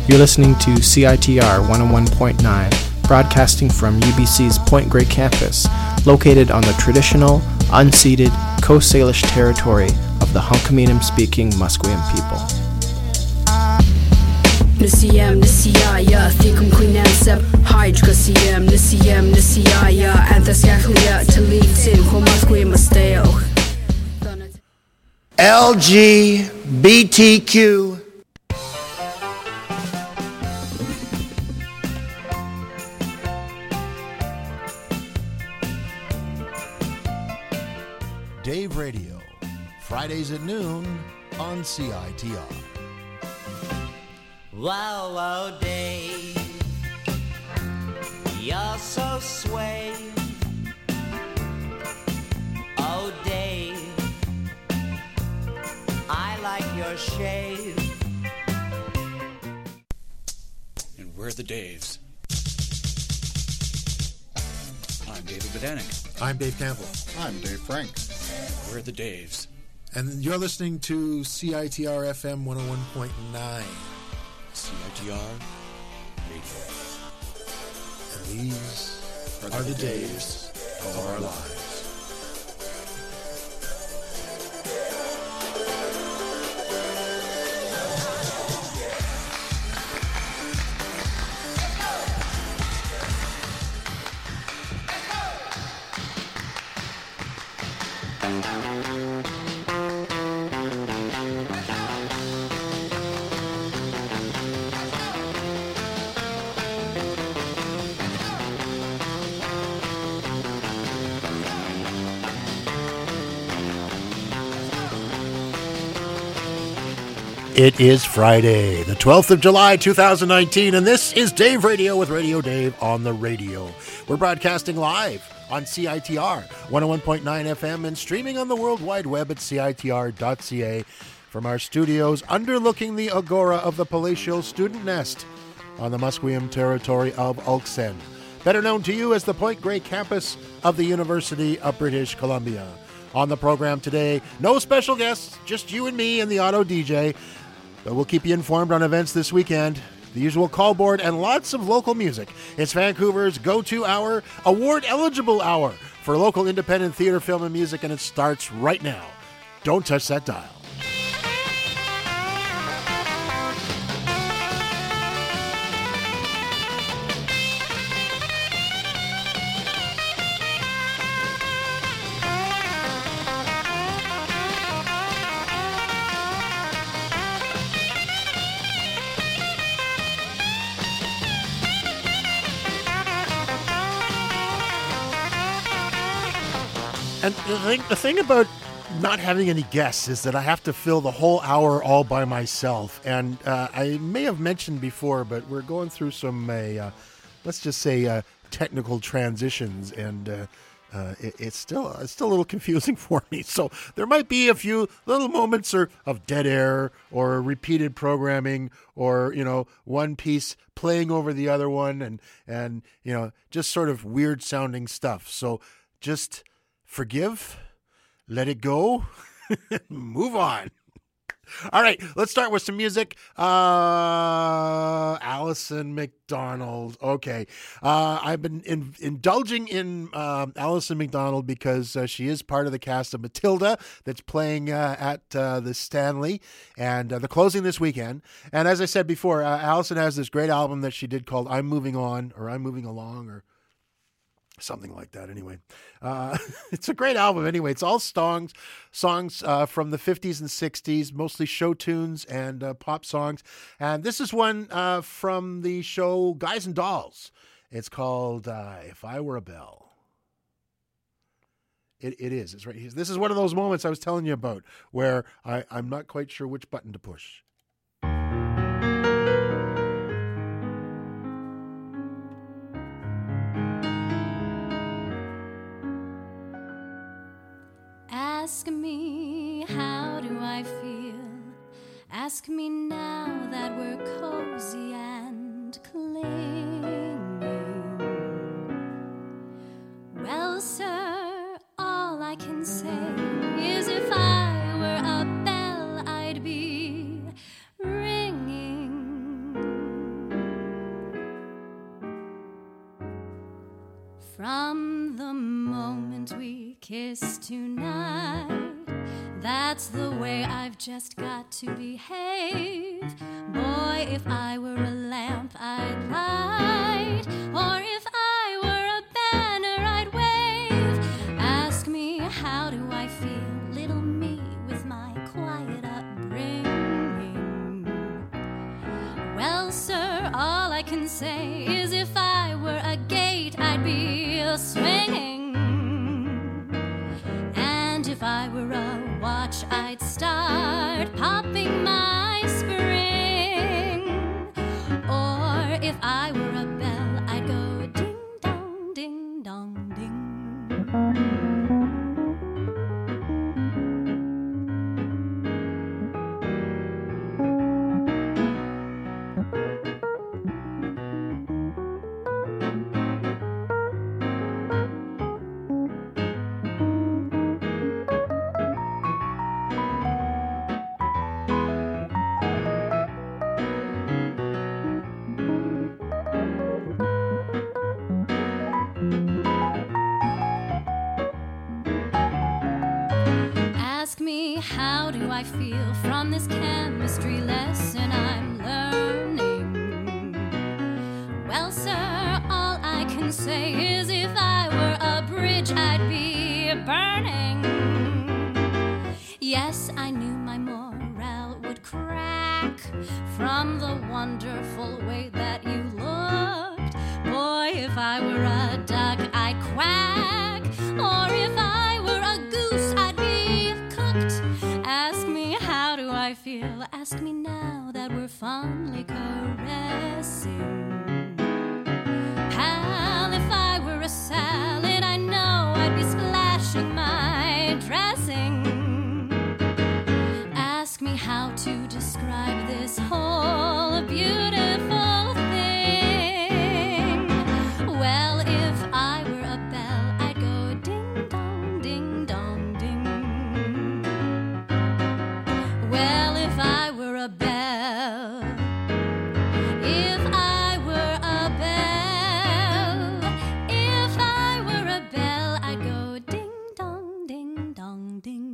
You're listening to CITR 101.9, broadcasting from UBC's Point Grey campus, located on the traditional, unceded Coast Salish territory of the Hunkaminam-speaking Musqueam people. Nisiyam nisiyaya thikum quinansab hydrocasium nisiyam nisiyaya anthascaclia talitin homasquim masteo LGBTQ Dave Radio, Fridays at noon on CITR. Wow, wow, Dave, you're so sway. Oh, Dave, I like your shave. And we're the Daves. I'm David Bodanik. I'm Dave Campbell. I'm Dave Frank. We're the Daves. And you're listening to CITR FM 101.9. CITR Radio. And these are the days of our lives. It is Friday, the 12th of July, 2019, and this is Dave Radio with Radio Dave on the radio. We're broadcasting live on CITR 101.9 FM and streaming on the World Wide Web at CITR.ca from our studios underlooking the agora of the palatial student nest on the Musqueam territory of Ulksen, better known to you as the Point Grey campus of the University of British Columbia. On the program today, no special guests, just you and me and the auto DJ. But we'll keep you informed on events this weekend, the usual call board, and lots of local music. It's Vancouver's go-to hour, award-eligible hour for local independent theater, film, and music, and it starts right now. Don't touch that dial. And the thing about not having any guests is that I have to fill the whole hour all by myself. And I may have mentioned before, but we're going through some, let's just say, technical transitions, and it's still a little confusing for me. So there might be a few little moments of dead air or repeated programming, or one piece playing over the other one, and just sort of weird sounding stuff. So just forgive, let it go, move on. All right, let's start with some music. Alison McDonald. Okay. I've been indulging in Alison McDonald because she is part of the cast of Matilda that's playing at the Stanley, and the closing this weekend. And as I said before, Alison has this great album that she did called I'm Moving On, or I'm Moving Along, or something like that. Anyway, it's a great album. Anyway, it's all songs from the 50s and 60s, mostly show tunes and pop songs. And this is one from the show Guys and Dolls. It's called If I Were a Bell. It is. It's right here. This is one of those moments I was telling you about where I'm not quite sure which button to push. Ask me, how do I feel? Ask me now that we're cozy and clinging. Well, sir, all I can say is if I were a bell, I'd be ringing. From the moment we kissed tonight, that's the way I've just got to behave. Boy, if I were a lamp, I'd light, or if I were a banner, I'd wave. Ask me, how do I feel, little me with my quiet upbringing? Well, sir, all I can say is if I were a gate, I'd be swinging. And if I were a watch, I'd start popping my spring. Or if I were a bell, I'd go ding-dong, ding-dong, ding. Ask me, how do I feel from this chemistry lesson I'm learning? Well, sir, all I can say is if I were a bridge, I'd be burning. Yes, I knew my morale would crack from the wonderful way that you looked. Boy, if I were a duck, I'd quack. Or if I were a goose, I'd be cooked. Ask me, how do I feel? Ask me now that we're fondly caressing. Pal, if I were a salad, I know I'd be splashing my dressing. Ask me how to describe this whole beautiful thing. Well, if I were a bell, I'd go ding-dong, ding-dong, ding. Well, if I were a bell, if I were a bell, if I were a bell, I'd go ding-dong, ding-dong, ding.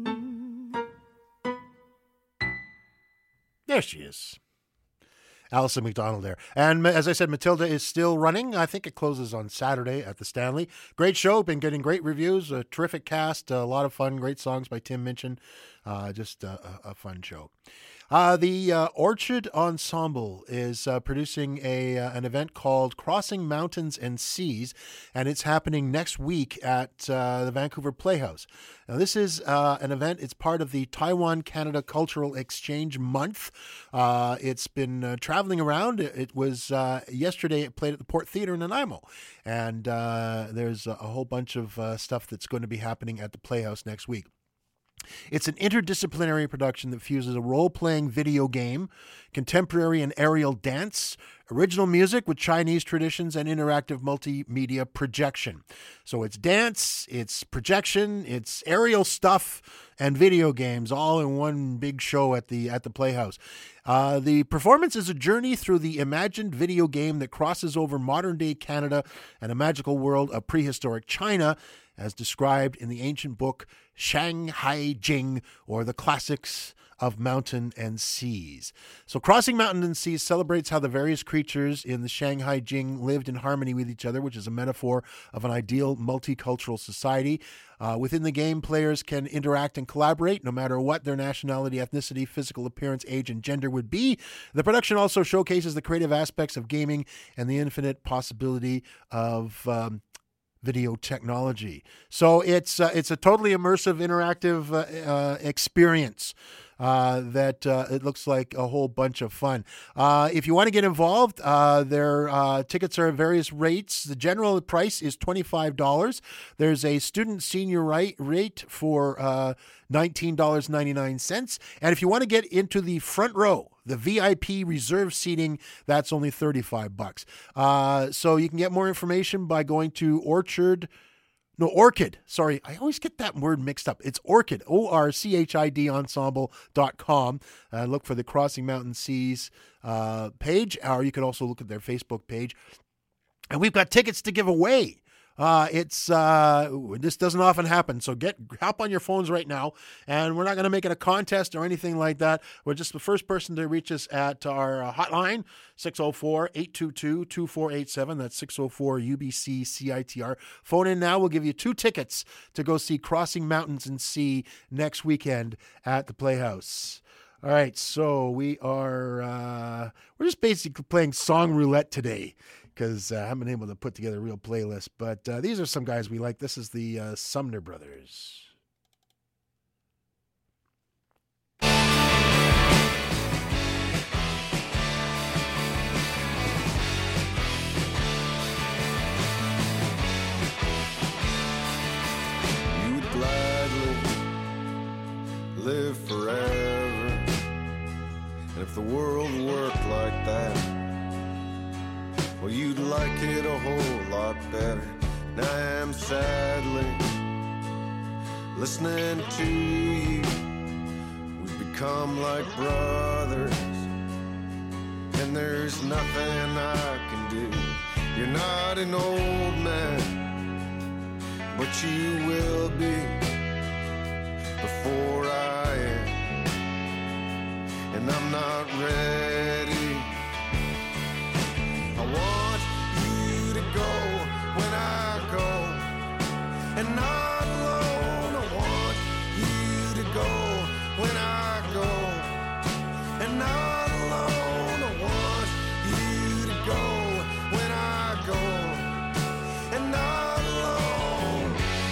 There she is. Alison McDonald there. And as I said, Matilda is still running. I think it closes on Saturday at the Stanley. Great show. Been getting great reviews. A terrific cast. A lot of fun. Great songs by Tim Minchin. Just a fun show. The Orchard Ensemble is producing an event called Crossing Mountains and Seas, and it's happening next week at the Vancouver Playhouse. Now, this is an event. It's part of the Taiwan-Canada Cultural Exchange Month. It's been traveling around. It was yesterday. It played at the Port Theatre in Nanaimo, and there's a whole bunch of stuff that's going to be happening at the Playhouse next week. It's an interdisciplinary production that fuses a role-playing video game, contemporary and aerial dance, original music with Chinese traditions, and interactive multimedia projection. So it's dance, it's projection, it's aerial stuff, and video games all in one big show at the Playhouse. The performance is a journey through the imagined video game that crosses over modern-day Canada and a magical world of prehistoric China, as described in the ancient book Shanghai Jing, or the Classics of Mountain and Seas. So Crossing Mountain and Seas celebrates how the various creatures in the Shanghai Jing lived in harmony with each other, which is a metaphor of an ideal multicultural society. Within the game, players can interact and collaborate no matter what their nationality, ethnicity, physical appearance, age, and gender would be. The production also showcases the creative aspects of gaming and the infinite possibility of video technology. So it's a totally immersive, interactive experience that it looks like a whole bunch of fun. If you want to get involved, their tickets are at various rates. The general price is $25. There's a student senior rate for $19.99. And if you want to get into the front row, the VIP reserve seating, that's only $35. So you can get more information by going to Orchid. Sorry, I always get that word mixed up. It's Orchid, ORCHID ensemble.com. Look for the Crossing Mountain Seas page, or you can also look at their Facebook page. And we've got tickets to give away. This doesn't often happen. So hop on your phones right now, and we're not going to make it a contest or anything like that. We're just the first person to reach us at our hotline, 604-822-2487. That's 604-UBC-CITR. Phone in now. We'll give you 2 tickets to go see Crossing Mountains and Sea next weekend at the Playhouse. All right, so we're just basically playing song roulette today because I haven't been able to put together a real playlist. But these are some guys we like. This is the Sumner Brothers. You'd gladly live forever. And if the world worked like that, well, you'd like it a whole lot better. And I am sadly listening to you. We've become like brothers, and there's nothing I can do. You're not an old man, but you will be before I am. And I'm not ready. I want you to go when I go, and not alone. I want you to go when I go, and not alone. I want you to go when I go, and not alone.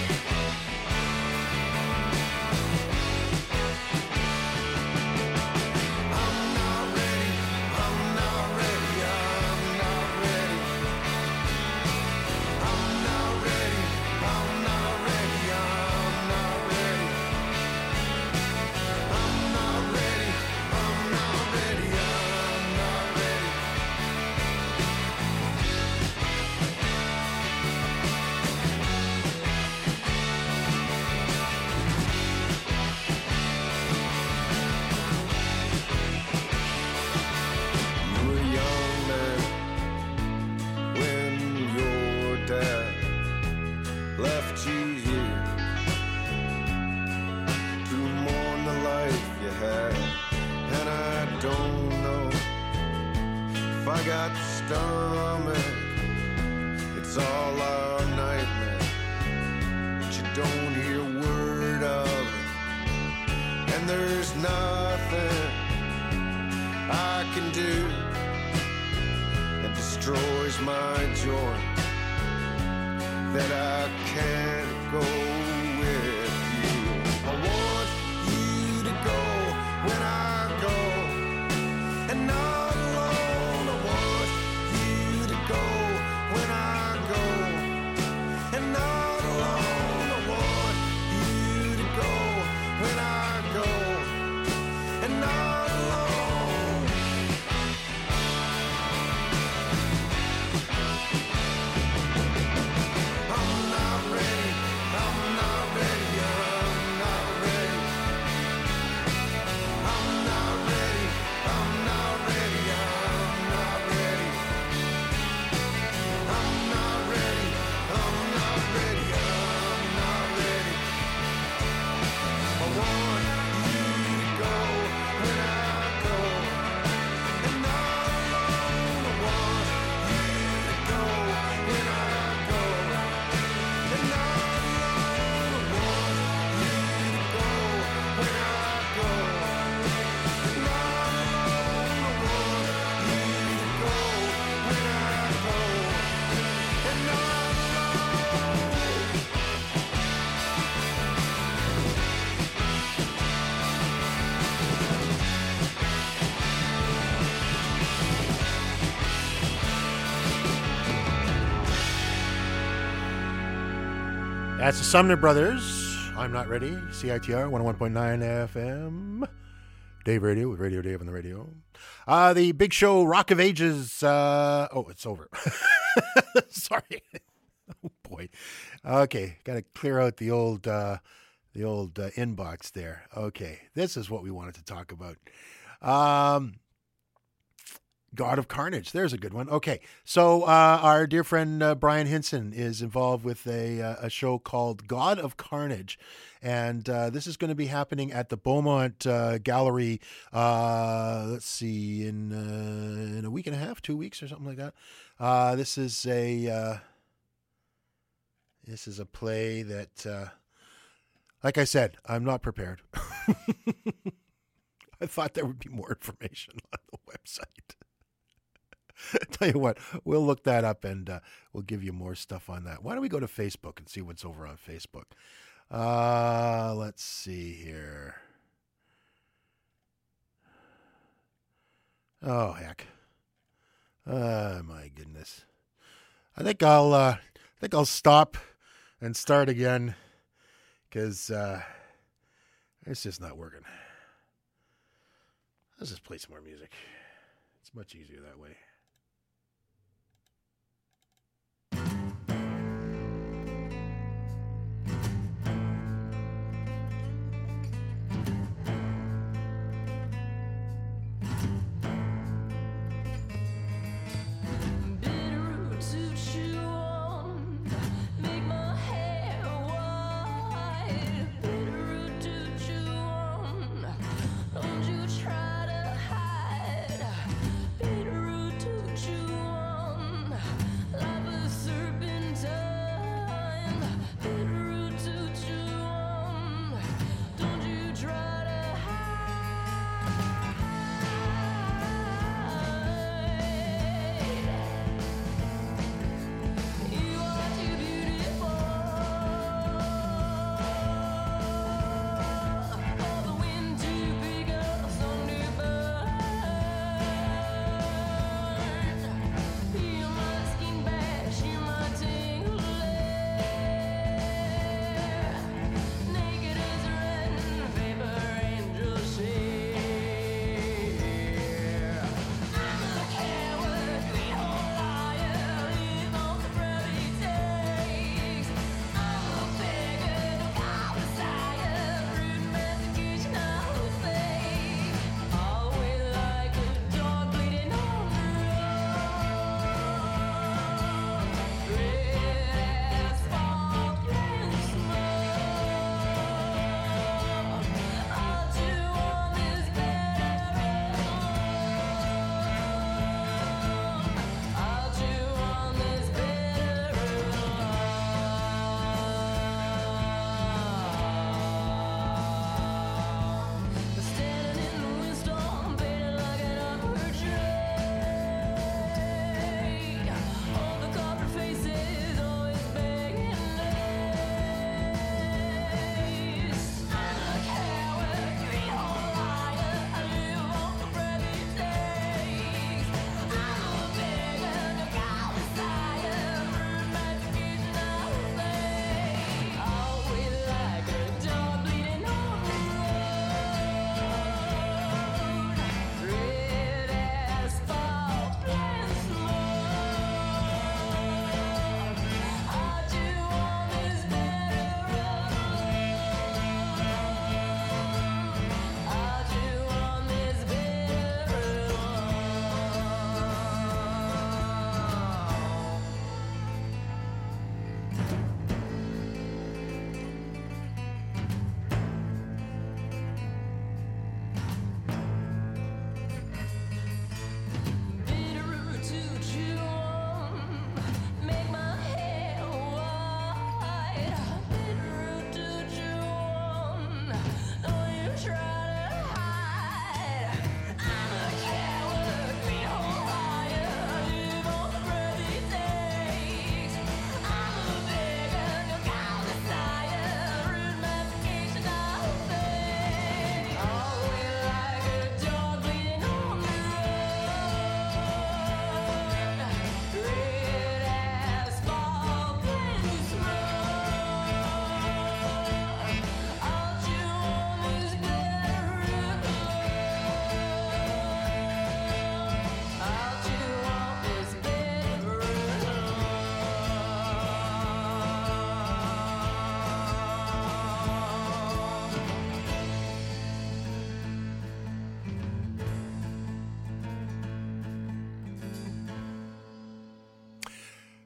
Got the stomach, it's all a nightmare, but you don't hear a word of it, and there's nothing I can do that destroys my joy, that I can't go with you. I want you to go when I go, and not That's the Sumner Brothers. I'm Not Ready. CITR 101.9 FM. Dave Radio with Radio Dave on the radio. The big show, Rock of Ages. It's over. Sorry. Oh, boy. Okay. Got to clear out the old inbox there. Okay. This is what we wanted to talk about. God of Carnage. There's a good one. Okay, so our dear friend Brian Hinson is involved with a show called God of Carnage, and this is going to be happening at the Beaumont Gallery. Let's see, in a week and a half, 2 weeks, or something like that. This is a play that, like I said, I'm not prepared. I thought there would be more information on the website. Tell you what, we'll look that up and we'll give you more stuff on that. Why don't we go to Facebook and see what's over on Facebook? Let's see here. Oh, heck. My goodness. I think I'll stop and start again because it's just not working. Let's just play some more music. It's much easier that way. Don't you try to hide. Beetroot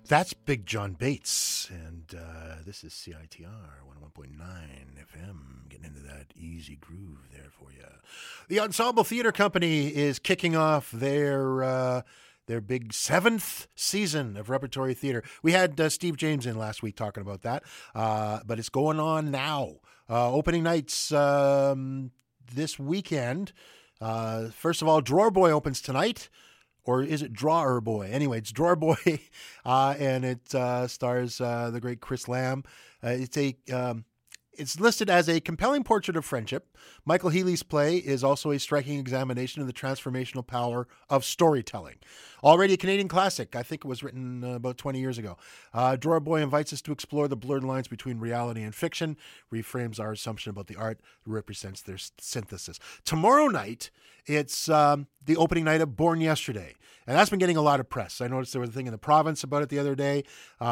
That's Big John Bates, and this is CITR 101.9 FM, getting into that easy groove there for you. The Ensemble Theatre Company is kicking off their big 7th season of repertory theater. We had Steve James in last week talking about that, but it's going on now. Opening nights this weekend. First of all, Drawer Boy opens tonight. Or is it Drawer Boy? Anyway, it's Drawer Boy, and it stars the great Chris Lamb. It's listed as a compelling portrait of friendship. Michael Healy's play is also a striking examination of the transformational power of storytelling. Already a Canadian classic. I think it was written about 20 years ago. Drawer Boy invites us to explore the blurred lines between reality and fiction, reframes our assumption about the art that represents their synthesis. Tomorrow night, it's the opening night of Born Yesterday, and that's been getting a lot of press. I noticed there was a thing in the province about it the other day.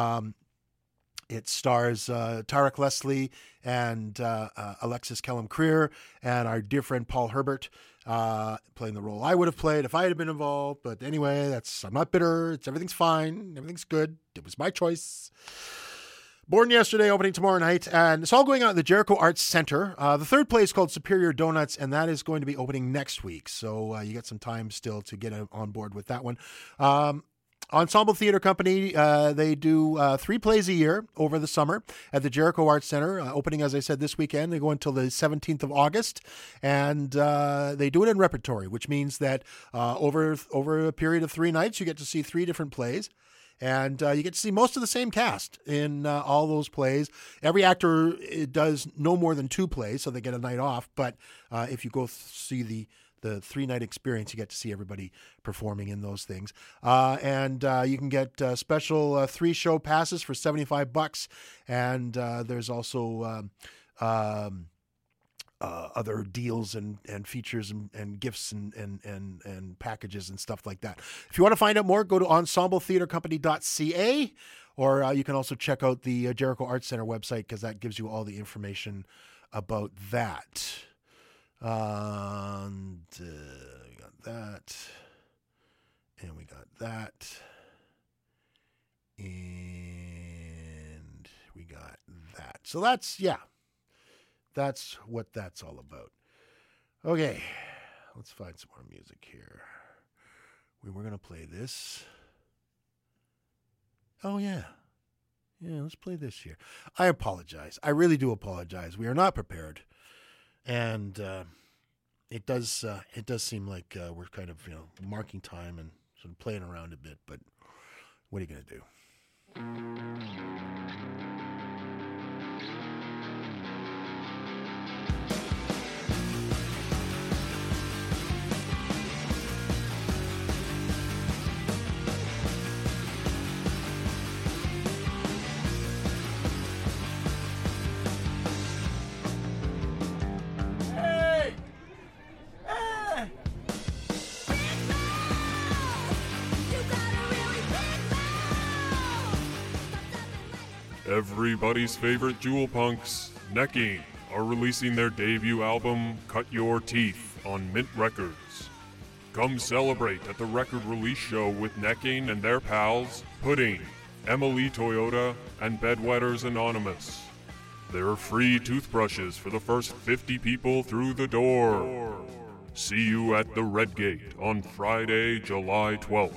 It stars Tarek Leslie and Alexis Kellum-Creer and our dear friend Paul Herbert playing the role I would have played if I had been involved. But anyway, I'm not bitter. Everything's fine. Everything's good. It was my choice. Born Yesterday, opening tomorrow night. And it's all going on at the Jericho Arts Center. The third play is called Superior Donuts, and that is going to be opening next week. So you got some time still to get on board with that one. Ensemble Theatre Company, they do 3 plays a year over the summer at the Jericho Arts Center, opening, as I said, this weekend. They go until the 17th of August, and they do it in repertory, which means that over a period of 3 nights, you get to see 3 different plays. And you get to see most of the same cast in all those plays. Every actor does no more than 2 plays, so they get a night off. But if you go see the 3-night experience, you get to see everybody performing in those things. And you can get special 3-show passes for $75. And there's also other deals and features and gifts and packages and stuff like that. If you want to find out more, go to ensembletheatrecompany.ca, or you can also check out the Jericho Arts Center website, because that gives you all the information about that. And we got that, and we got that, and we got that. So that's what that's all about. Okay, let's find some more music here. We were going to play this. Oh, yeah. Yeah, let's play this here. I apologize. I really do apologize. We are not prepared. And it does seem like we're kind of, marking time and sort of playing around a bit. But what are you going to do? Everybody's favorite Jewel Punks, Necking, are releasing their debut album, Cut Your Teeth, on Mint Records. Come celebrate at the record release show with Necking and their pals, Pudding, Emily Toyota, and Bedwetters Anonymous. There are free toothbrushes for the first 50 people through the door. See you at the Red Gate on Friday, July 12th.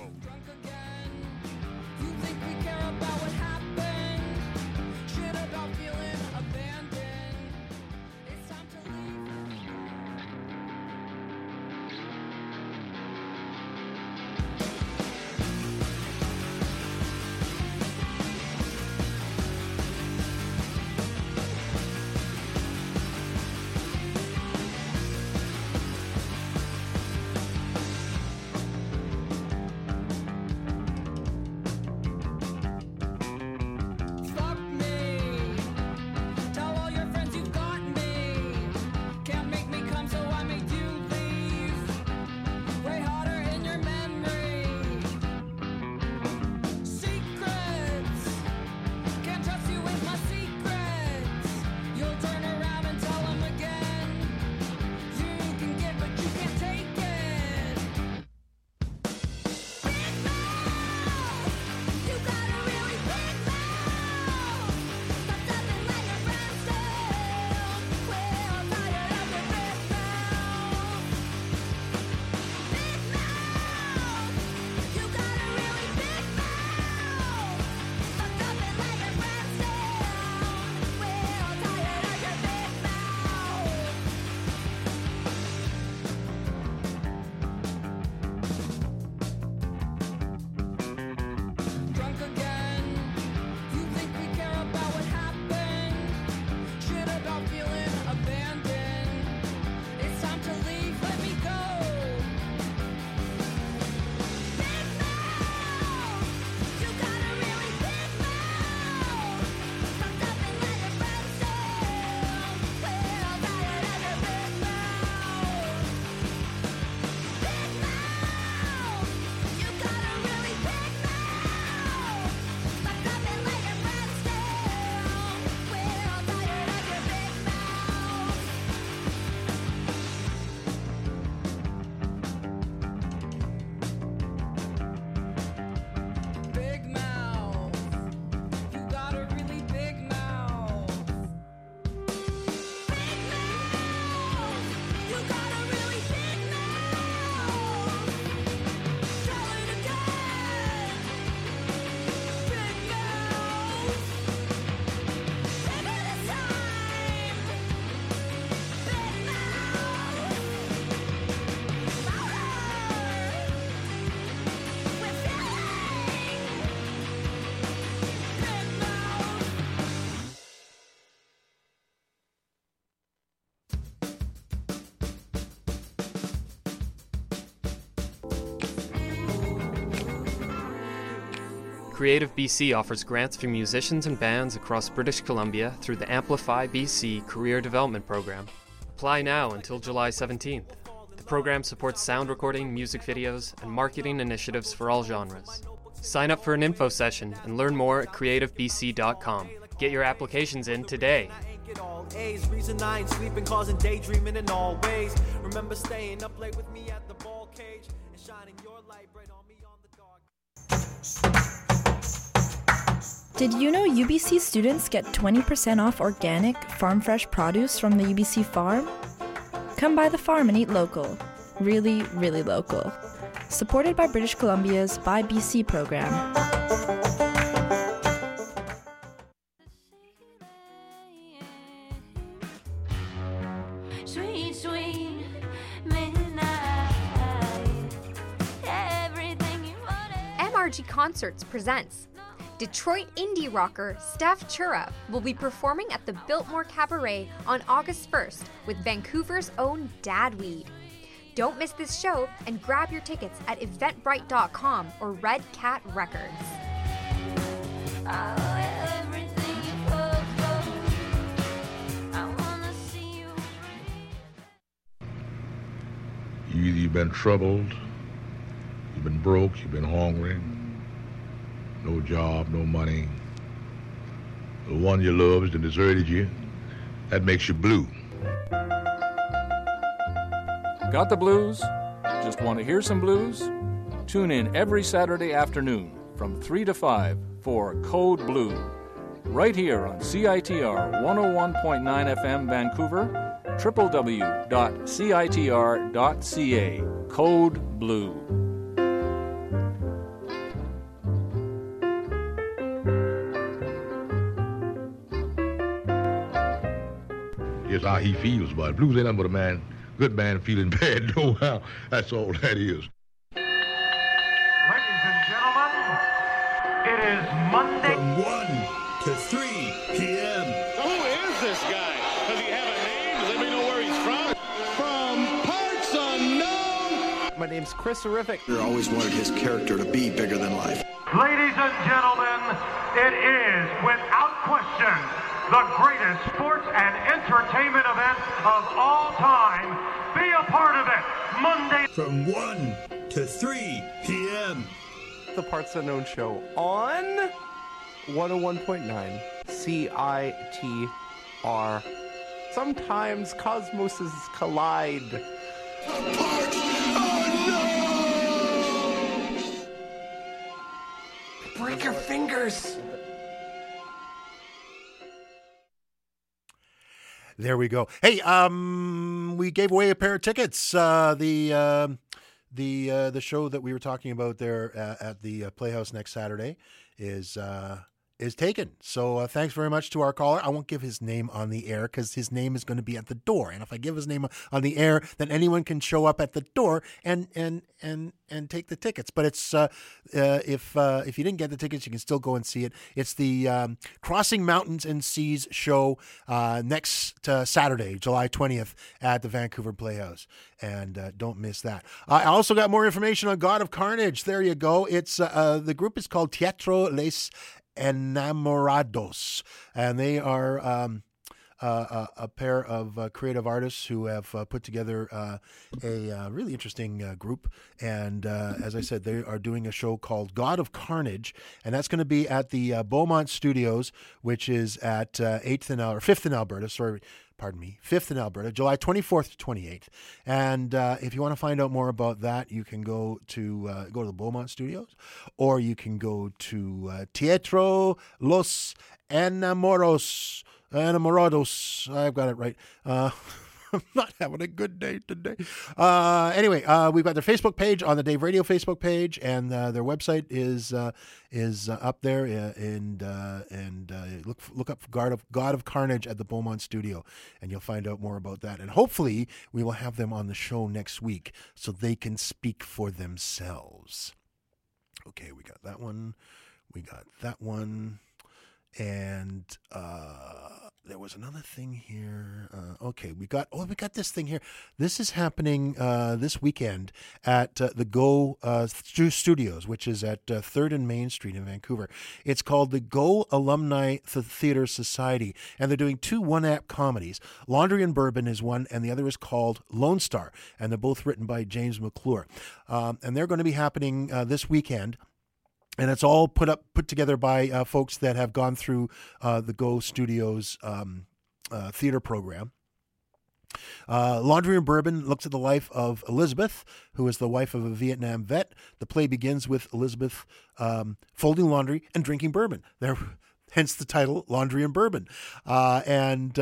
Creative BC offers grants for musicians and bands across British Columbia through the Amplify BC Career Development Program. Apply now until July 17th. The program supports sound recording, music videos, and marketing initiatives for all genres. Sign up for an info session and learn more at creativebc.com. Get your applications in today. All A's. Reason I ain't sleeping, causing daydreaming in all ways. Remember staying up late with me at the ball cage and shining your light bright on me on the dark. Did you know UBC students get 20% off organic, farm fresh produce from the UBC farm? Come by the farm and eat local. Really, really local. Supported by British Columbia's Buy BC program. MRG Concerts presents Detroit indie rocker Steph Chura will be performing at the Biltmore Cabaret on August 1st with Vancouver's own Dadweed. Don't miss this show and grab your tickets at eventbrite.com or Red Cat Records. You've been troubled, you've been broke, you've been hungry, no job, no money. The one you loved and deserted you, that makes you blue. Got the blues? Just want to hear some blues? Tune in every Saturday afternoon from 3 to 5 for Code Blue, right here on CITR 101.9 FM Vancouver, www.citr.ca. Code Blue. Here's how he feels about it. Blues ain't nothing but a man, good man feeling bad, no how. That's all that is. Ladies and gentlemen, it is Monday. From 1 to 3 p.m. Who is this guy? Does he have a name? Does anybody know where he's from? From parts unknown. My name's Chris Horrific. I always wanted his character to be bigger than life. Ladies and gentlemen, it is, without question, the greatest sports and entertainment event of all time. Be a part of it, Monday. From 1 to 3 p.m. The Parts Unknown Show on 101.9 CITR. Sometimes cosmoses collide. Parts Unknown! Break your fingers! There we go. Hey, we gave away a pair of tickets. The show that we were talking about there at the Playhouse next Saturday is taken. So thanks very much to our caller. I won't give his name on the air because his name is going to be at the door. And if I give his name on the air, then anyone can show up at the door and take the tickets. But it's if you didn't get the tickets, you can still go and see it. It's the Crossing Mountains and Seas show next Saturday, July 20th at the Vancouver Playhouse. And don't miss that. I also got more information on God of Carnage. There you go. It's the group is called Teatro Les Enamorados, and they are a pair of creative artists who have put together a really interesting group. And as I said, they are doing a show called God of Carnage, and that's going to be at the Beaumont Studios, which is at 5th in Alberta. 5th in Alberta, July 24th to 28th. And if you want to find out more about that, you can go to the Beaumont Studios, or you can go to Teatro Los Enamorados. I've got it right. I'm not having a good day today. Anyway, we've got their Facebook page on the Dave Radio Facebook page, and their website is up there. And look up God of Carnage at the Beaumont Studio, and you'll find out more about that. And hopefully, we will have them on the show next week so they can speak for themselves. Okay, we got that one. And there was another thing here. Okay, we got this thing here. This is happening this weekend at the Go Studios, which is at 3rd and Main Street in Vancouver. It's called the Go Alumni Theatre Society, and they're doing 2 one-act comedies. Laundry and Bourbon is one, and the other is called Lone Star, and they're both written by James McClure. And they're going to be happening this weekend. And it's all put together by folks that have gone through the Go Studios theater program. Laundry and Bourbon looks at the life of Elizabeth, who is the wife of a Vietnam vet. The play begins with Elizabeth folding laundry and drinking bourbon. Hence the title, Laundry and Bourbon. With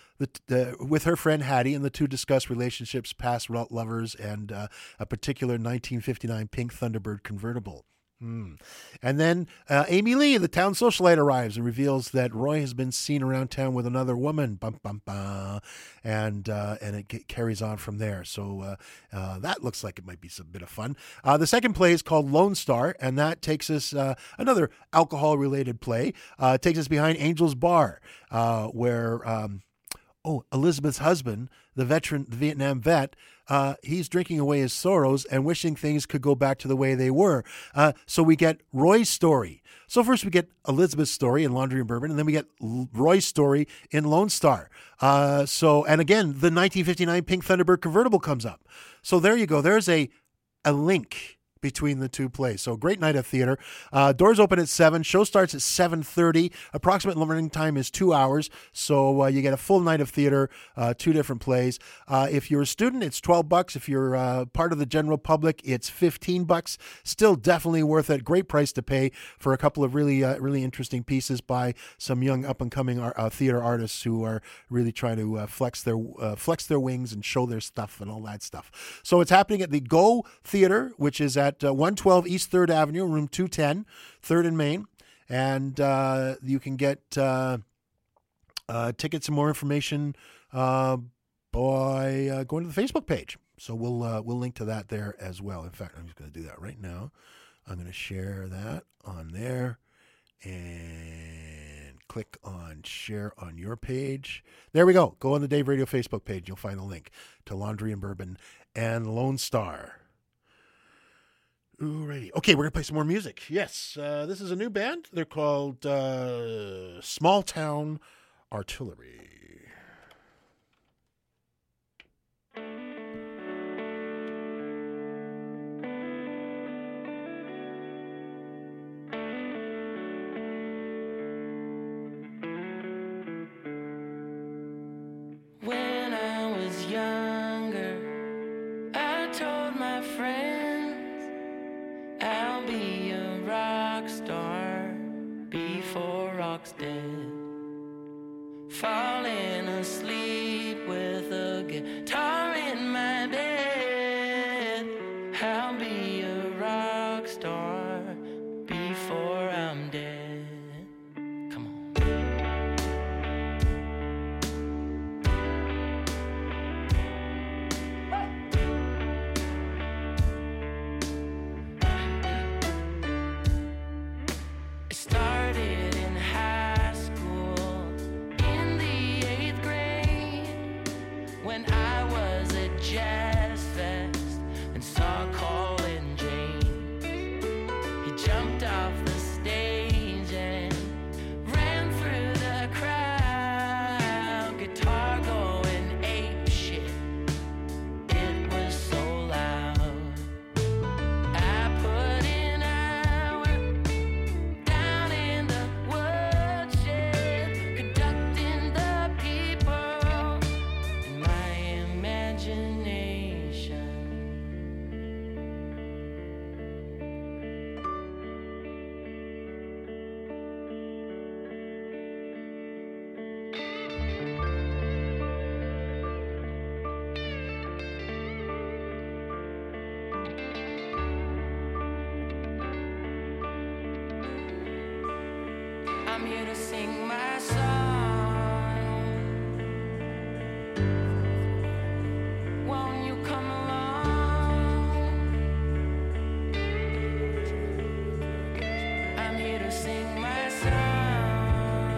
her friend Hattie, and the two discuss relationships, past lovers, and a particular 1959 pink Thunderbird convertible. And then Amy Lee, the town socialite, arrives and reveals that Roy has been seen around town with another woman. Bum, bum, bum. And it carries on from there. So that looks like it might be a bit of fun. The second play is called Lone Star, and that takes us another alcohol-related play. Takes us behind Angel's Bar, where Elizabeth's husband, the Vietnam vet, he's drinking away his sorrows and wishing things could go back to the way they were. So we get Roy's story. So first we get Elizabeth's story in Laundry and Bourbon, and then we get Roy's story in Lone Star. And again, the 1959 pink Thunderbird convertible comes up. So there you go. There's a link between the two plays. So great night of theater. Doors open at 7. Show starts at 7:30. Approximate running time is 2 hours. So you get a full night of theater, 2 different plays. If you're a student, it's $12. If you're part of the general public, it's $15. Still definitely worth it. Great price to pay for a couple of really interesting pieces by some young up-and-coming theater artists who are really trying to flex their wings and show their stuff and all that stuff. So it's happening at the Go Theater, which is at 112 East 3rd Avenue, room 210, 3rd and Main. And you can get tickets and more information by going to the Facebook page. So we'll link to that there as well. In fact, I'm just going to do that right now. I'm going to share that on there and click on share on your page. There we go. Go on the Dave Radio Facebook page. You'll find a link to Laundry and Bourbon and Lone Star. Alrighty. Okay, we're going to play some more music. Yes, this is a new band. They're called Small Town Artillery. When I was younger, I told my friends I'll be a rock star before rock's dead. Falling asleep with a guitar in my bed. I'll be a rock star before I'm dead. Come on. It started in high school in the 8th grade when I was at Jazz Fest and saw Colin James. He jumped off the stage and ran through the crowd, guitar going ape shit. It was so loud. I put in hours down in the woodshed, conducting the people in my imagination. I'm here to sing my song. Won't you come along? I'm here to sing my song.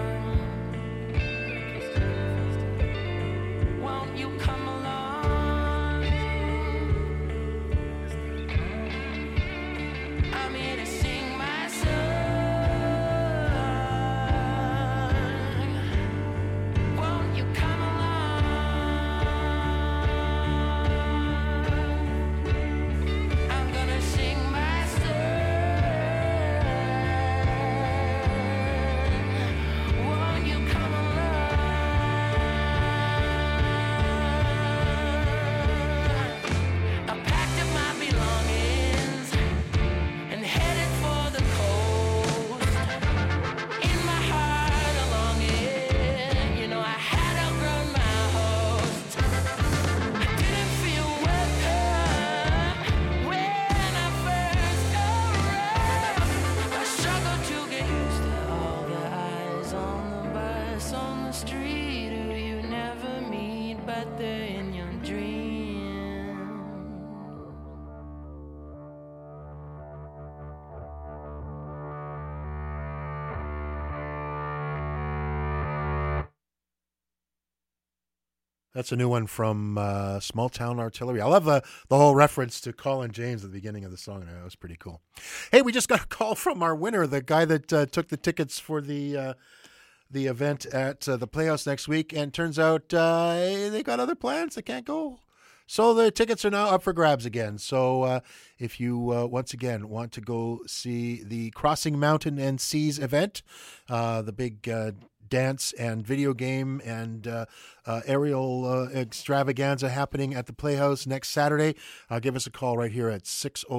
That's a new one from Small Town Artillery. I love the whole reference to Colin James at the beginning of the song. That was pretty cool. Hey, we just got a call from our winner, the guy that took the tickets for the event at the Playhouse next week, and turns out they got other plans. They can't go. So the tickets are now up for grabs again. So if you, once again, want to go see the Crossing Mountain and Seas event, the big dance and video game and aerial extravaganza happening at the Playhouse next Saturday, give us a call right here at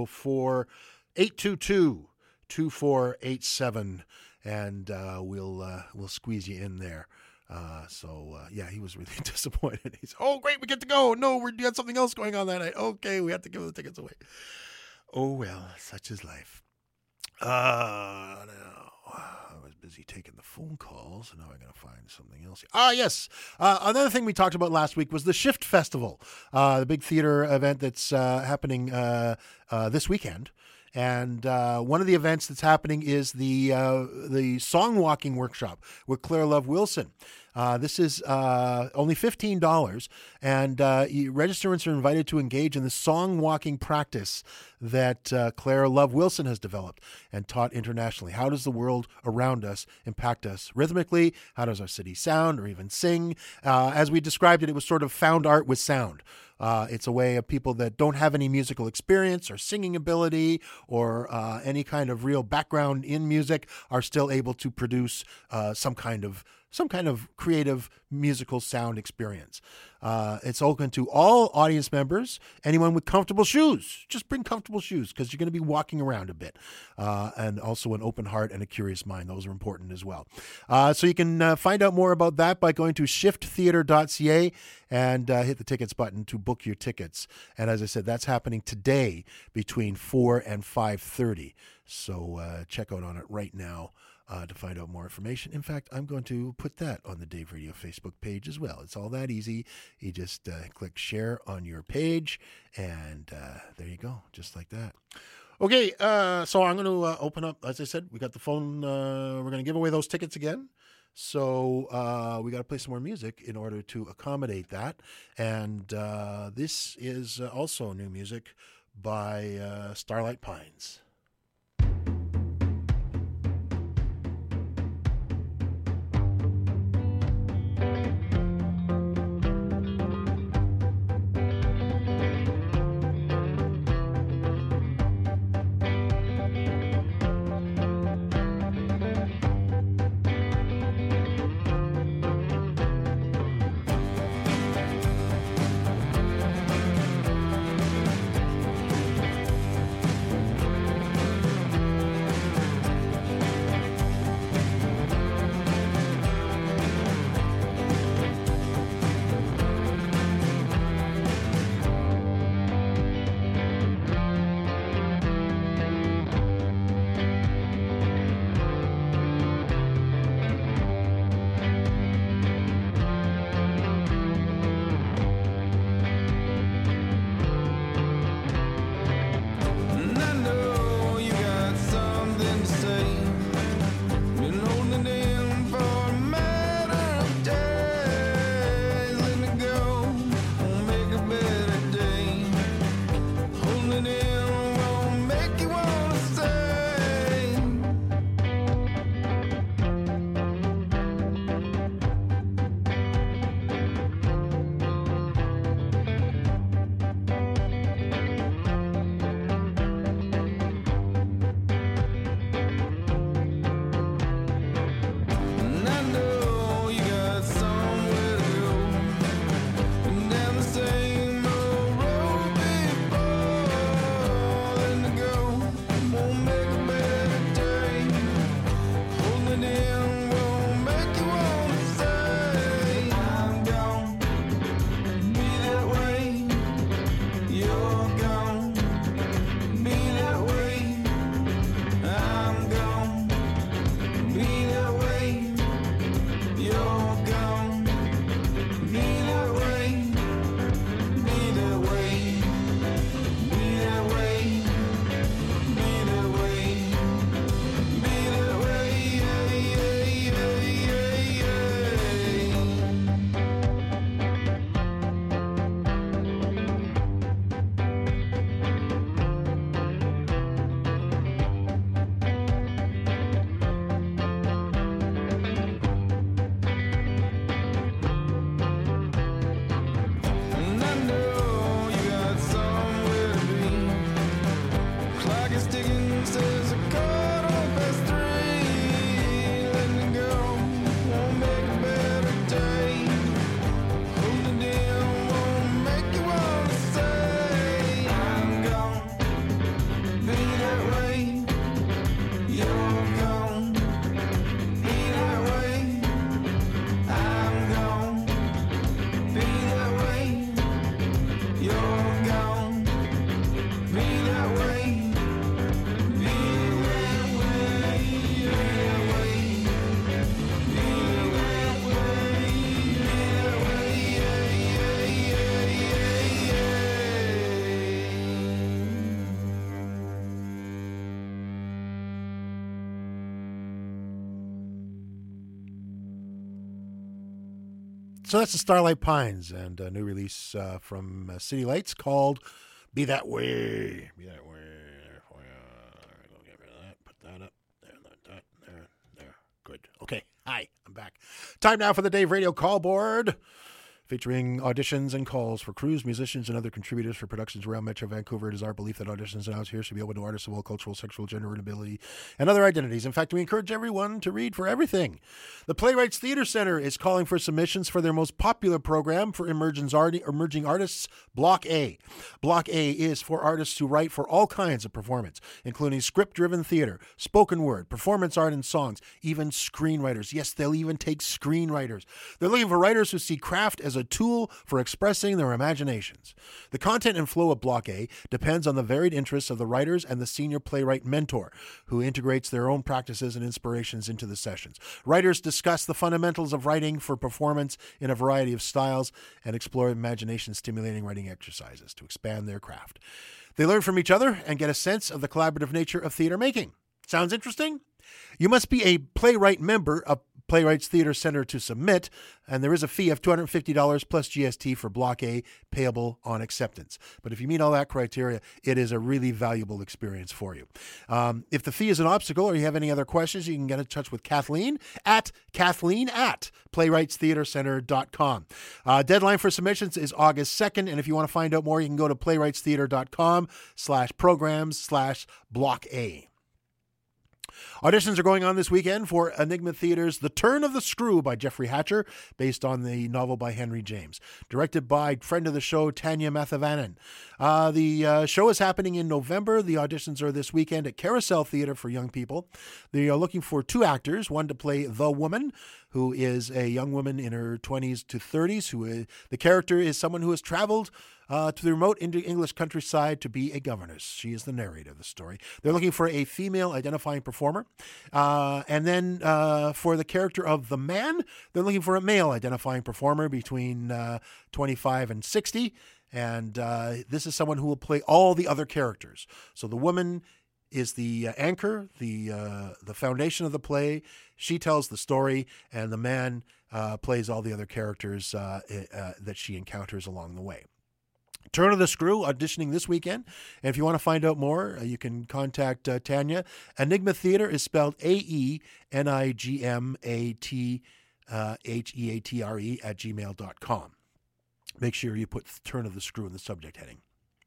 604-822-2487, and we'll squeeze you in there. Yeah, he was really disappointed. He's, oh, great, we get to go. No, we got something else going on that night. Okay, we have to give the tickets away. Oh, well, such is life. Now, I was busy taking the phone calls, and now I'm going to find something else. Yes. Another thing we talked about last week was the Shift Festival, the big theater event that's happening this weekend. And one of the events that's happening is the song walking workshop with Claire Love Wilson. This is only $15, and registrants are invited to engage in the song walking practice that Claire Love Wilson has developed and taught internationally. How does the world around us impact us rhythmically? How does our city sound or even sing? As we described it, it was sort of found art with sound. It's a way of people that don't have any musical experience or singing ability or any kind of real background in music are still able to produce some kind of creative musical sound experience. It's open to all audience members, anyone with comfortable shoes. Just bring comfortable shoes because you're going to be walking around a bit. And also an open heart and a curious mind. Those are important as well. So you can find out more about that by going to shifttheater.ca and hit the tickets button to book your tickets. And as I said, that's happening today between 4 and 5:30. So check out on it right now. To find out more information. In fact, I'm going to put that on the Dave Radio Facebook page as well. It's all that easy. You just click share on your page, and there you go, just like that. Okay, so I'm going to open up, as I said, we got the phone. We're going to give away those tickets again. So we got to play some more music in order to accommodate that. And this is also new music by Starlight Pines. So that's the Starlight Pines and a new release from City Lights called Be That Way. Be That Way. Get rid of that. Put that up. There. Good. Okay. Hi, I'm back. Time now for the Dave Radio Call Board, featuring auditions and calls for crews, musicians, and other contributors for productions around Metro Vancouver. It is our belief that auditions and outs here should be open to artists of all cultural, sexual, gender, and ability, and other identities. In fact, we encourage everyone to read for everything. The Playwrights Theatre Center is calling for submissions for their most popular program for emerging artists, Block A. Block A is for artists who write for all kinds of performance, including script-driven theater, spoken word, performance art and songs, even screenwriters. Yes, they'll even take screenwriters. They're looking for writers who see craft as a tool for expressing their imaginations. The content and flow of Block A depends on the varied interests of the writers and the senior playwright mentor, who integrates their own practices and inspirations into the sessions. Writers discuss the fundamentals of writing for performance in a variety of styles and explore imagination-stimulating writing exercises to expand their craft. They learn from each other and get a sense of the collaborative nature of theater making. Sounds interesting? You must be a playwright member of Playwrights Theatre Center to submit, and there is a fee of $250 plus GST for Block A payable on acceptance. But if you meet all that criteria, it is a really valuable experience for you. If the fee is an obstacle or you have any other questions, you can get in touch with Kathleen at playwrightstheatrecenter.com. Deadline for submissions is August 2nd, and if you want to find out more, you can go to playwrightstheatre.com/programs/Block A. Auditions are going on this weekend for Enigma Theatre's The Turn of the Screw by Jeffrey Hatcher, based on the novel by Henry James. Directed by friend of the show, Tanya Mathavanan. The show is happening in November. The auditions are this weekend at Carousel Theatre for young people. They are looking for two actors, one to play the woman, who is a young woman in her 20s to 30s. The character is someone who has traveled to the remote English countryside to be a governess. She is the narrator of the story. They're looking for a female identifying performer. And then for the character of the man, they're looking for a male identifying performer between 25 and 60. And this is someone who will play all the other characters. So the woman is the anchor, the foundation of the play. She tells the story, and the man plays all the other characters that she encounters along the way. Turn of the Screw auditioning this weekend. And if you want to find out more, you can contact Tanya. Enigma Theatre is spelled AENIGMATHEATRE at gmail.com. Make sure you put Turn of the Screw in the subject heading.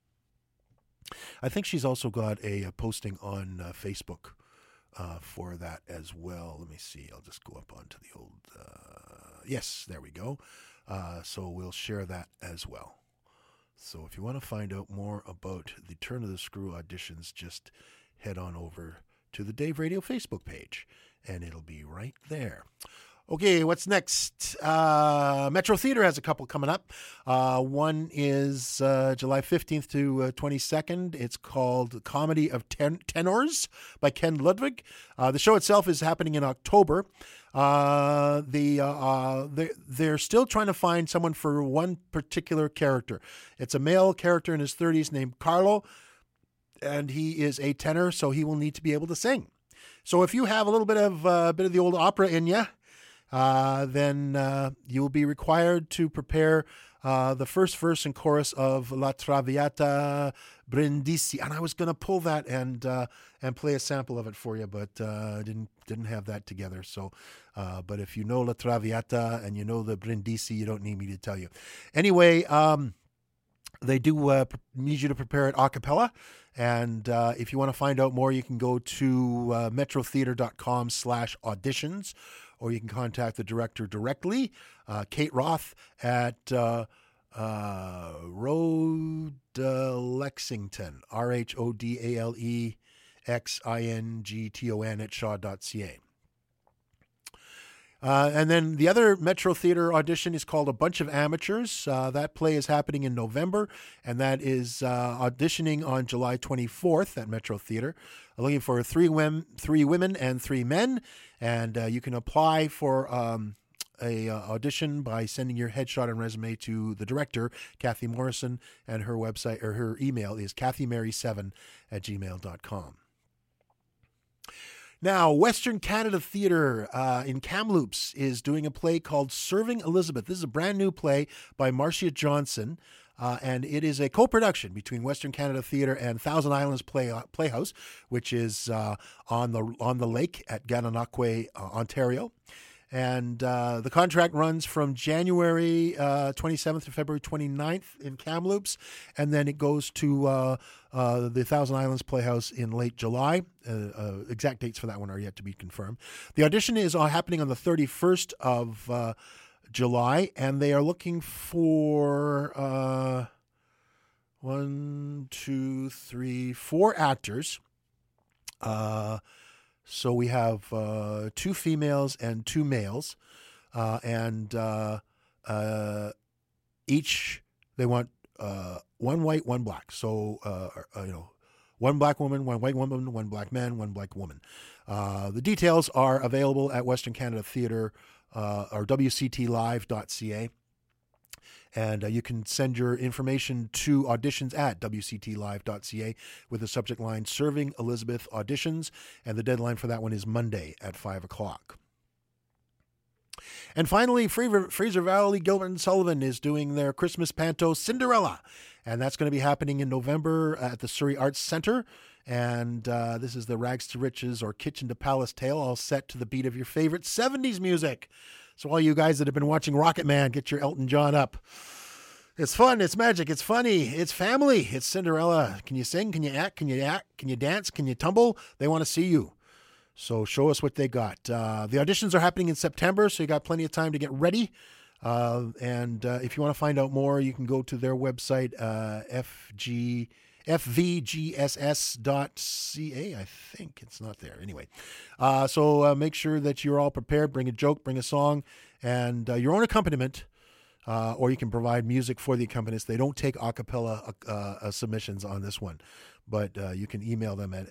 I think she's also got a posting on Facebook for that as well. Let me see. I'll just go up onto the old... yes, there we go. So we'll share that as well. So if you want to find out more about the Turn of the Screw auditions, just head on over to the Dave Radio Facebook page, and it'll be right there. Okay, what's next? Metro Theatre has a couple coming up. One is July 15th to 22nd. It's called Comedy of Tenors by Ken Ludwig. The show itself is happening in October. They're still trying to find someone for one particular character. It's a male character in his 30s named Carlo, and he is a tenor, so he will need to be able to sing. So if you have a little bit of the old opera in you, then you will be required to prepare the first verse and chorus of La Traviata Brindisi. And I was going to pull that and play a sample of it for you, but didn't have that together. So, but if you know La Traviata and you know the Brindisi, you don't need me to tell you. Anyway, they do need you to prepare it a cappella. And if you want to find out more, you can go to metrotheatre.com/auditions, or you can contact the director directly, Kate Roth at Road Lexington, RHODALEXINGTON at shaw.ca. And then the other Metro Theatre audition is called A Bunch of Amateurs. That play is happening in November, and that is auditioning on July 24th at Metro Theatre. Looking for three women and 3 men, and you can apply for a audition by sending your headshot and resume to the director, Kathy Morrison, and her website or her email is kathymary7@gmail.com. Now, Western Canada Theatre in Kamloops is doing a play called Serving Elizabeth. This is a brand new play by Marcia Johnson, and it is a co-production between Western Canada Theatre and Thousand Islands Playhouse, which is on the lake at Gananoque, Ontario. And the contract runs from January 27th to February 29th in Kamloops, and then it goes to the Thousand Islands Playhouse in late July. Exact dates for that one are yet to be confirmed. The audition is happening on the 31st of July, and they are looking for 4 actors. So we have 2 females and 2 males, and each they want 1 white, 1 black. So 1 black woman, 1 white woman, 1 black man, 1 black woman. The details are available at Western Canada Theatre or WCTlive.ca. And you can send your information to auditions at WCTlive.ca with the subject line Serving Elizabeth Auditions. And the deadline for that one is Monday at 5 o'clock. And finally, Fraser Valley Gilbert and Sullivan is doing their Christmas panto Cinderella. And that's going to be happening in November at the Surrey Arts Centre. And this is the Rags to Riches or Kitchen to Palace tale, all set to the beat of your favorite 70s music. So all you guys that have been watching Rocket Man, get your Elton John up. It's fun. It's magic. It's funny. It's family. It's Cinderella. Can you sing? Can you act? Can you dance? Can you tumble? They want to see you. So show us what they got. The auditions are happening in September, so you got plenty of time to get ready. And if you want to find out more, you can go to their website, fvgss.ca. I think it's not there. Anyway, so make sure that you're all prepared. Bring a joke, bring a song, and your own accompaniment, or you can provide music for the accompanist. They don't take a cappella submissions on this one, but you can email them at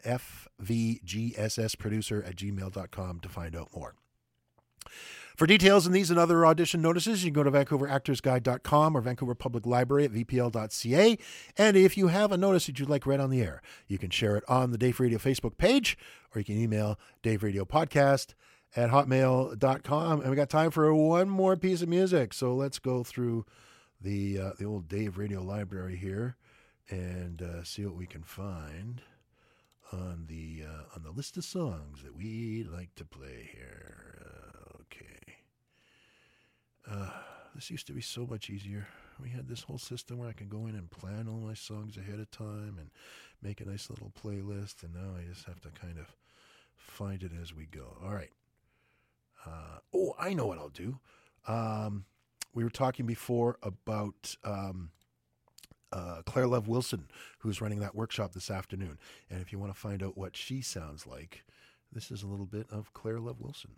fvgssproducer@gmail.com to find out more. For details on these and other audition notices, you can go to VancouverActorsGuide.com or Vancouver Public Library at vpl.ca. And if you have a notice that you'd like read on the air, you can share it on the Dave Radio Facebook page, or you can email daveradiopodcast@hotmail.com. And we got time for one more piece of music. So let's go through the old Dave Radio library here and see what we can find on the list of songs that we like to play here. This used to be so much easier. We had this whole system where I can go in and plan all my songs ahead of time and make a nice little playlist, and now I just have to kind of find it as we go. All right. I know what I'll do. We were talking before about Claire Love Wilson, who's running that workshop this afternoon. And if you want to find out what she sounds like, this is a little bit of Claire Love Wilson.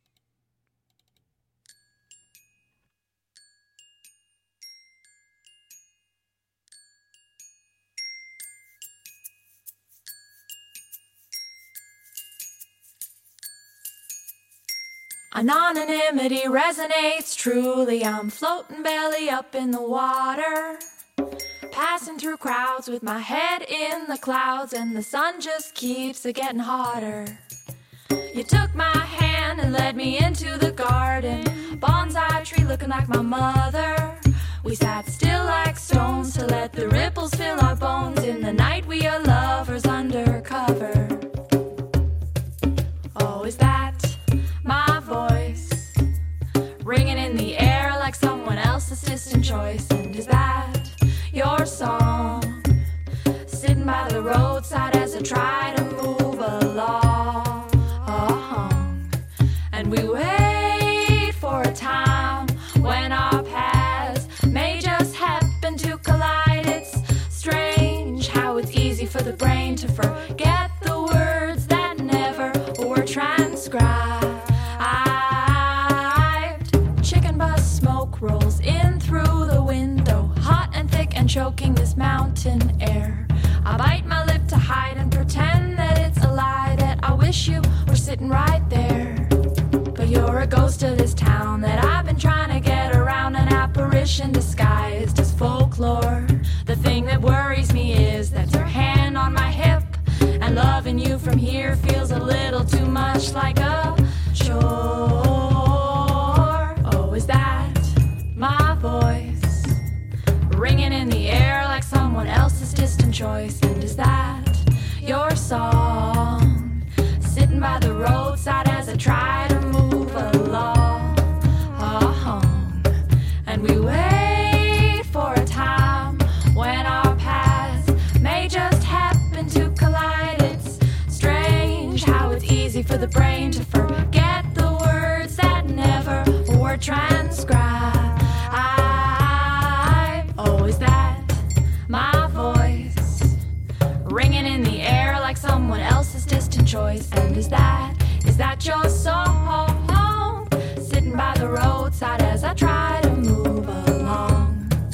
Anonymity resonates truly. I'm floating belly up in the water, passing through crowds with my head in the clouds, and the sun just keeps getting hotter. You took my hand and led me into the garden, bonsai tree looking like my mother. We sat still like stones to let the ripples fill our bones. In the night we are lovers undercover. Oh, is that my voice ringing in the air like someone else's distant choice? And is that your song sitting by the roadside as I try to move along? And we wait for a time when our paths may just happen to collide. It's strange how it's easy for the brain to forget the words that never were transcribed. Chicken bus smoke rolls in through the window, hot and thick and choking this mountain air. I bite my lip to hide and pretend that it's a lie, that I wish you were sitting right there. But you're a ghost of this town that I've been trying to get around, an apparition disguised as folklore. The thing that worries me is that's her hand on my hip, and love Loving you from here feels a little too much like a chore. Oh, is that my voice ringing in the air like someone else's distant choice? And is that your song sitting by the roadside as I try to move along? And we wait for a time when our paths may just happen to collide. It's strange how it's easy for the brain to forget the words that never were transcribed. Oh, is that my voice ringing in the air like someone else's distant choice? And is that your song sitting by the roadside as I try to move along?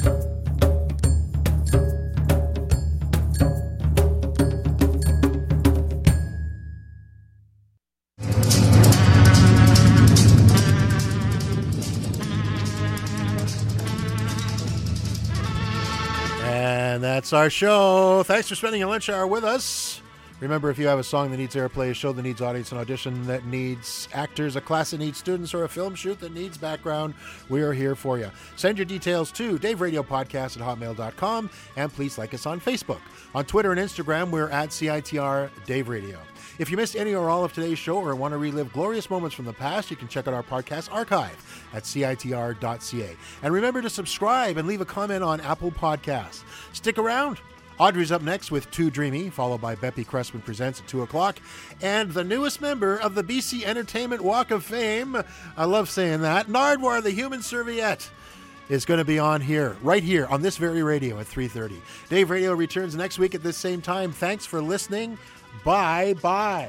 And that's our show. Thanks for spending your lunch hour with us. Remember, if you have a song that needs airplay, a show that needs audience, an audition that needs actors, a class that needs students, or a film shoot that needs background, we are here for you. Send your details to daveradiopodcast@hotmail.com, and please like us on Facebook. On Twitter and Instagram, we're at CITR Dave Radio. If you missed any or all of today's show or want to relive glorious moments from the past, you can check out our podcast archive at CITR.ca. And remember to subscribe and leave a comment on Apple Podcasts. Stick around. Audrey's up next with Too Dreamy, followed by Beppy Cressman Presents at 2 o'clock. And the newest member of the BC Entertainment Walk of Fame, I love saying that, Nardwuar the Human Serviette, is going to be on here, right here, on this very radio at 3:30. Dave Radio returns next week at this same time. Thanks for listening. Bye-bye.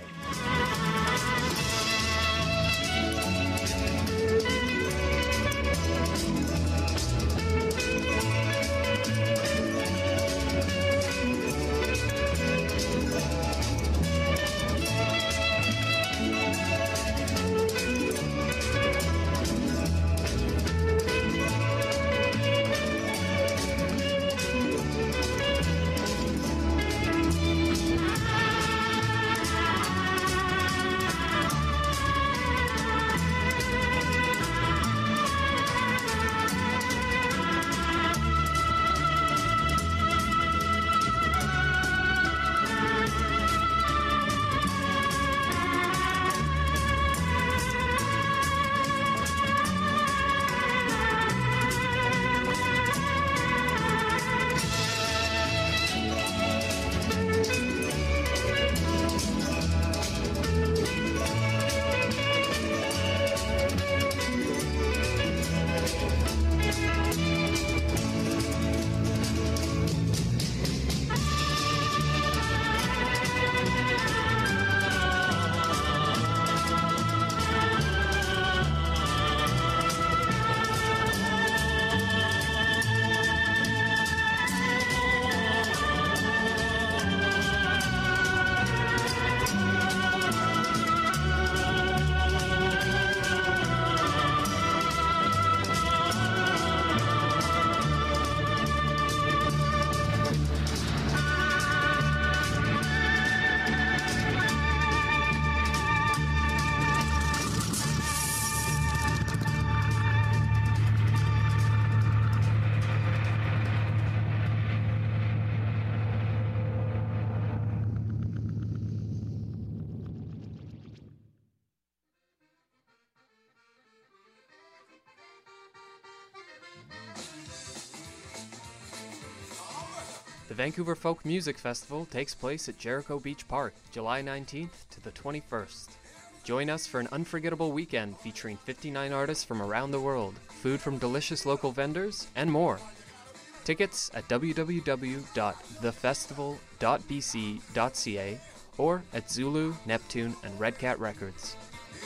The Vancouver Folk Music Festival takes place at Jericho Beach Park, July 19th to the 21st. Join us for an unforgettable weekend featuring 59 artists from around the world, food from delicious local vendors, and more. Tickets at www.thefestival.bc.ca or at Zulu, Neptune, and Red Cat Records.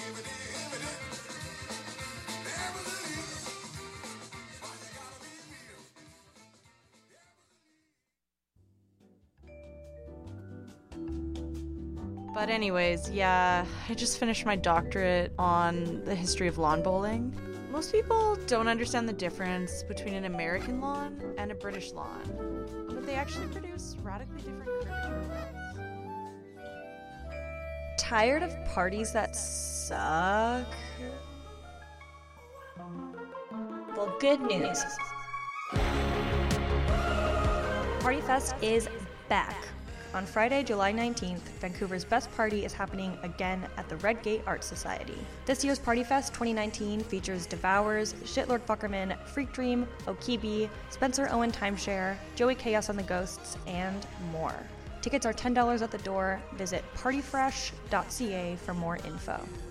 But anyways, yeah, I just finished my doctorate on the history of lawn bowling. Most people don't understand the difference between an American lawn and a British lawn, but they actually produce radically different curvature wells. tired of parties that suck? Well, good news. PartyFest is back. On Friday, July 19th, Vancouver's best party is happening again at the Red Gate Art Society. This year's PartyFest 2019 features Devours, Shitlord Fuckerman, Freak Dream, Okibi, Spencer Owen Timeshare, Joey Chaos and the Ghosts, and more. Tickets are $10 at the door. Visit partyfresh.ca for more info.